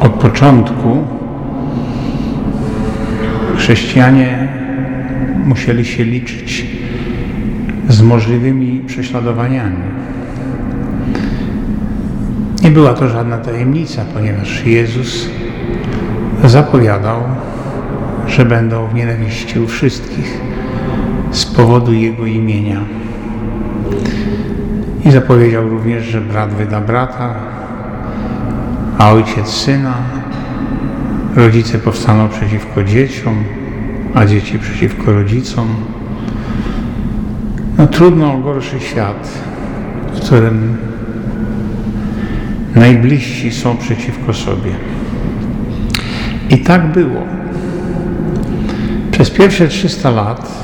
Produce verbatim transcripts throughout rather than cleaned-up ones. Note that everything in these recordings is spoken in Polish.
Od początku chrześcijanie musieli się liczyć z możliwymi prześladowaniami. Nie była to żadna tajemnica, ponieważ Jezus zapowiadał, że będą w nienawiści u wszystkich z powodu Jego imienia. I zapowiedział również, że brat wyda brata, a ojciec syna, rodzice powstaną przeciwko dzieciom, a dzieci przeciwko rodzicom. No trudno o gorszy świat, w którym najbliżsi są przeciwko sobie. I tak było. Przez pierwsze trzysta lat,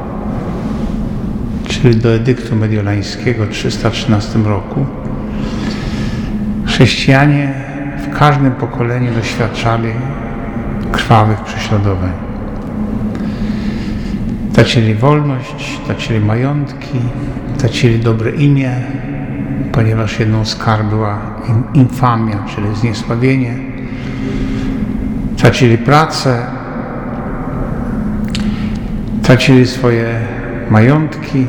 czyli do edyktu mediolańskiego w trzysta trzynastym roku, chrześcijanie w każdym pokoleniu doświadczali krwawych prześladowań. Tracili wolność, tracili majątki, tracili dobre imię, ponieważ jedną z kar była infamia, czyli zniesławienie. Tracili pracę, tracili swoje majątki,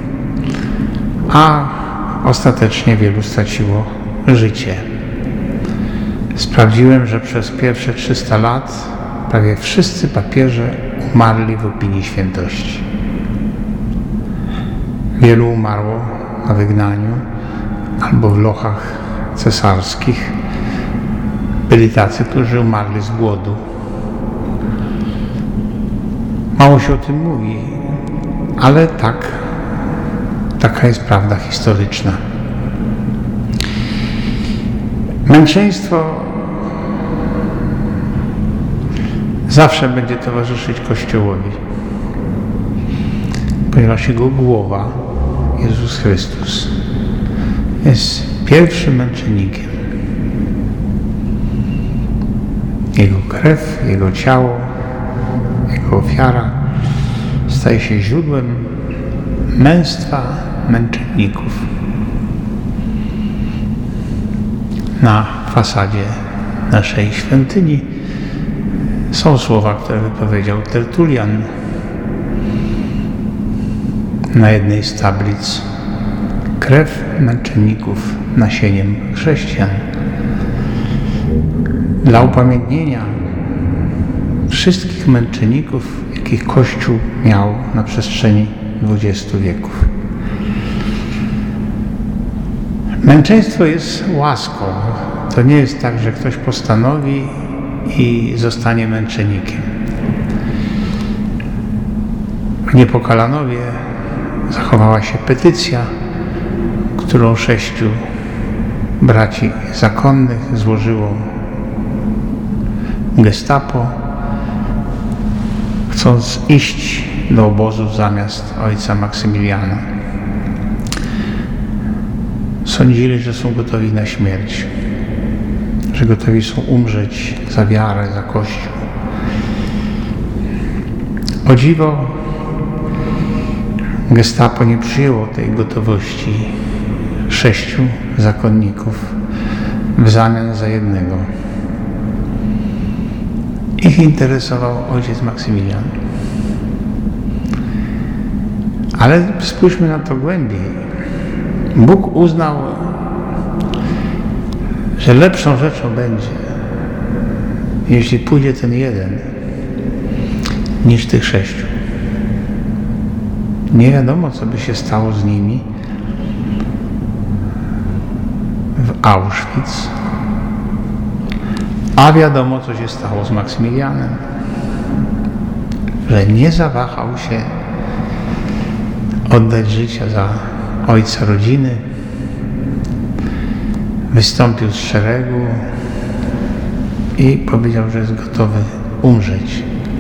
a ostatecznie wielu straciło życie. Sprawdziłem, że przez pierwsze trzysta lat prawie wszyscy papieże umarli w opinii świętości. Wielu umarło na wygnaniu albo w lochach cesarskich. Byli tacy, którzy umarli z głodu. Mało się o tym mówi, ale tak, taka jest prawda historyczna. Męczeństwo zawsze będzie towarzyszyć Kościołowi, ponieważ Jego głowa, Jezus Chrystus, jest pierwszym męczennikiem. Jego krew, Jego ciało, Jego ofiara staje się źródłem męstwa męczenników. Na fasadzie naszej świątyni są słowa, które wypowiedział Tertulian na jednej z tablic: krew męczenników nasieniem chrześcijan. Dla upamiętnienia wszystkich męczenników, jakich Kościół miał na przestrzeni dwudziestu wieków. Męczeństwo jest łaską. To nie jest tak, że ktoś postanowi i zostanie męczennikiem. W Niepokalanowie zachowała się petycja, którą sześciu braci zakonnych złożyło Gestapo, chcąc iść do obozu zamiast ojca Maksymiliana. Sądzili, że są gotowi na śmierć, że gotowi są umrzeć za wiarę, za Kościół. O dziwo, Gestapo nie przyjęło tej gotowości sześciu zakonników w zamian za jednego. Ich interesował ojciec Maksymilian. Ale spójrzmy na to głębiej. Bóg uznał, że lepszą rzeczą będzie, jeśli pójdzie ten jeden, niż tych sześciu. Nie wiadomo, co by się stało z nimi w Auschwitz, a wiadomo, co się stało z Maksymilianem, że nie zawahał się oddać życia za ojca rodziny, wystąpił z szeregu i powiedział, że jest gotowy umrzeć.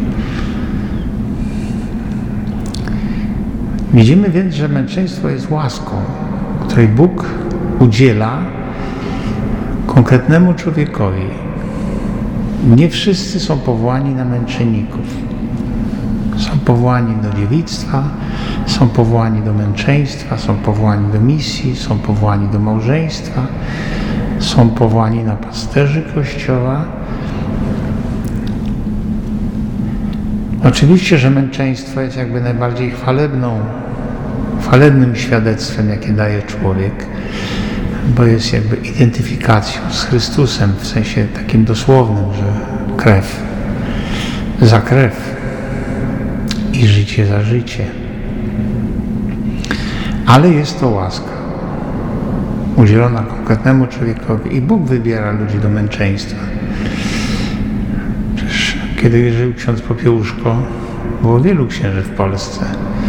Widzimy więc, że męczeństwo jest łaską, której Bóg udziela konkretnemu człowiekowi. Nie wszyscy są powołani na męczenników. Są powołani do dziewictwa, są powołani do męczeństwa, są powołani do misji, są powołani do małżeństwa, są powołani na pasterzy Kościoła. Oczywiście, że męczeństwo jest jakby najbardziej chwalebną, chwalebnym świadectwem, jakie daje człowiek, bo jest jakby identyfikacją z Chrystusem w sensie takim dosłownym, że krew za krew i życie za życie. Ale jest to łaska udzielona konkretnemu człowiekowi i Bóg wybiera ludzi do męczeństwa. Przecież kiedy żył ksiądz Popiełuszko, było wielu księży w Polsce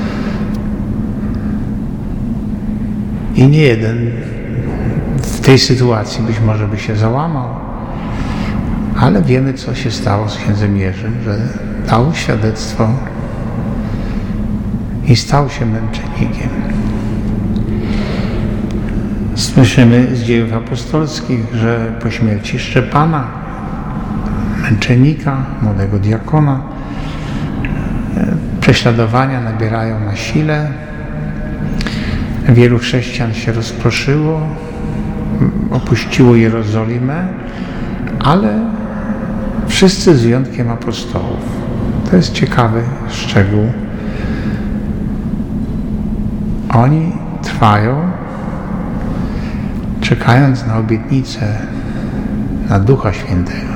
i nie jeden w tej sytuacji być może by się załamał, ale wiemy, co się stało z księdzem Jerzym, że dał świadectwo i stał się męczennikiem. Słyszymy z dziejów apostolskich, że po śmierci Szczepana, męczennika, młodego diakona, prześladowania nabierają na sile. Wielu chrześcijan się rozproszyło, opuściło Jerozolimę, ale wszyscy z wyjątkiem apostołów. To jest ciekawy szczegół. Oni trwają, czekając na obietnicę, na Ducha Świętego.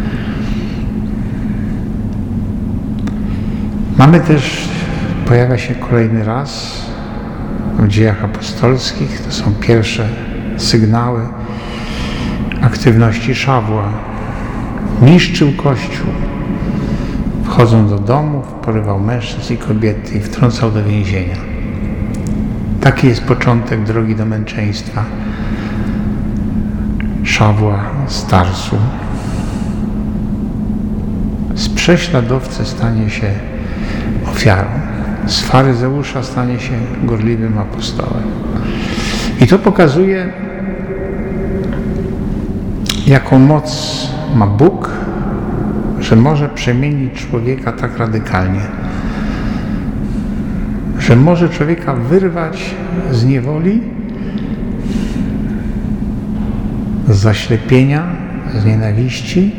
Mamy też, pojawia się kolejny raz w dziejach apostolskich, to są pierwsze sygnały aktywności Szawła. Niszczył Kościół, wchodząc do domów, porywał mężczyzn i kobiety i wtrącał do więzienia. Taki jest początek drogi do męczeństwa Szawła z Tarsu. Z prześladowcy stanie się ofiarą, z faryzeusza stanie się gorliwym apostołem. I to pokazuje, jaką moc ma Bóg, że może przemienić człowieka tak radykalnie, że może człowieka wyrwać z niewoli, z zaślepienia, z nienawiści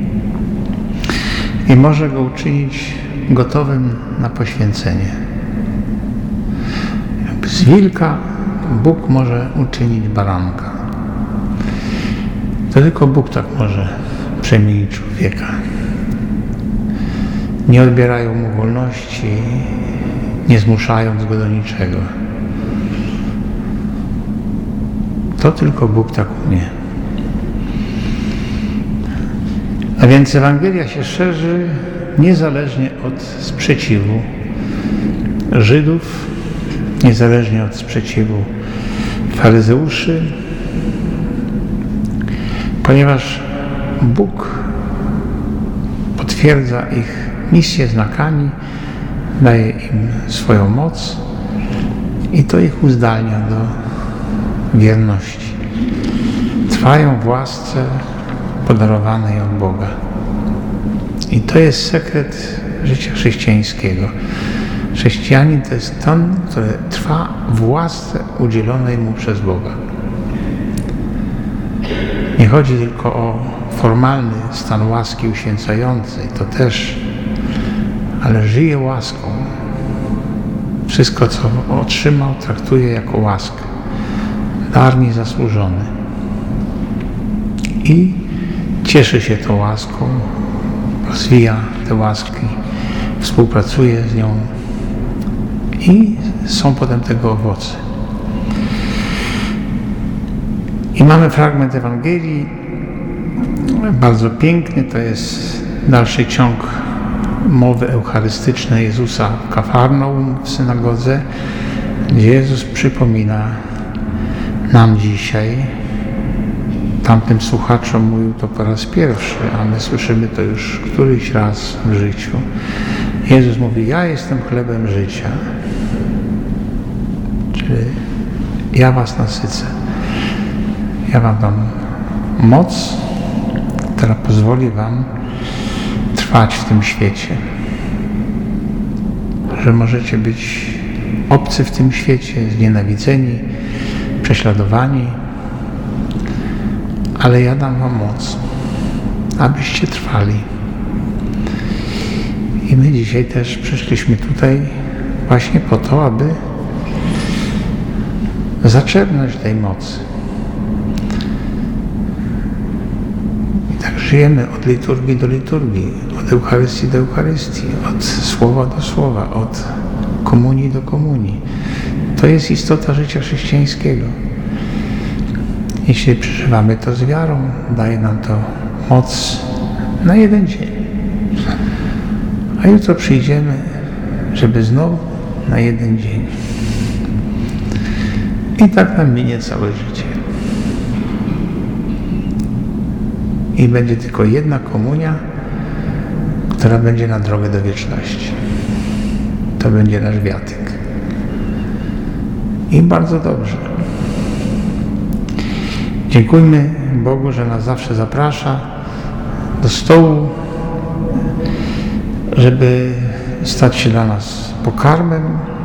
i może go uczynić gotowym na poświęcenie. Jakby z wilka Bóg może uczynić baranka. To tylko Bóg tak może przemienić człowieka. Nie odbierają mu wolności, nie zmuszając go do niczego. To tylko Bóg tak umie. A więc Ewangelia się szerzy niezależnie od sprzeciwu Żydów, niezależnie od sprzeciwu faryzeuszy, ponieważ Bóg potwierdza ich misję znakami, daje im swoją moc i to ich uzdalnia do wierności. Trwają w łasce podarowanej od Boga. I to jest sekret życia chrześcijańskiego. Chrześcijanin to jest ten, który trwa w łasce udzielonej mu przez Boga. Nie chodzi tylko o formalny stan łaski uświęcającej, to też, ale żyje łaską. Wszystko, co otrzymał, traktuje jako łaskę. Dar niezasłużony. I cieszy się tą łaską, rozwija te łaski, współpracuje z nią i są potem tego owoce. I mamy fragment Ewangelii, bardzo piękny, to jest dalszy ciąg mowy eucharystycznej Jezusa w Kafarnaum, w synagodze, gdzie Jezus przypomina nam dzisiaj, tamtym słuchaczom mówił to po raz pierwszy, a my słyszymy to już któryś raz w życiu. Jezus mówi, ja jestem chlebem życia, czyli ja was nasycę. Ja wam dam moc, która pozwoli wam trwać w tym świecie. Że możecie być obcy w tym świecie, znienawidzeni, prześladowani, ale ja dam wam moc, abyście trwali. I my dzisiaj też przyszliśmy tutaj właśnie po to, aby zaczerpnąć tej mocy. I tak żyjemy od liturgii do liturgii, od Eucharystii do Eucharystii, od słowa do słowa, od komunii do komunii. To jest istota życia chrześcijańskiego. Jeśli przeżywamy to z wiarą, daje nam to moc na jeden dzień. A jutro przyjdziemy, żeby znowu na jeden dzień. I tak nam minie całe życie. I będzie tylko jedna komunia, która będzie na drogę do wieczności. To będzie nasz wiatyk. I bardzo dobrze. Dziękujmy Bogu, że nas zawsze zaprasza do stołu, żeby stać się dla nas pokarmem.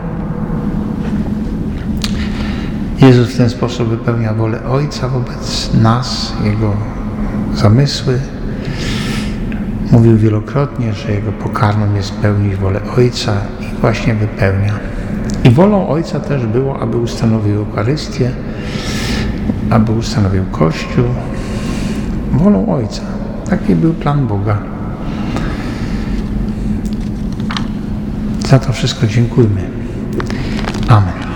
Jezus w ten sposób wypełnia wolę Ojca wobec nas, Jego zamysły. Mówił wielokrotnie, że Jego pokarmem jest pełnić wolę Ojca i właśnie wypełnia. I wolą Ojca też było, aby ustanowił Eucharystię, aby ustanowił Kościół. Wolą Ojca. Taki był plan Boga. Za to wszystko dziękujmy. Amen.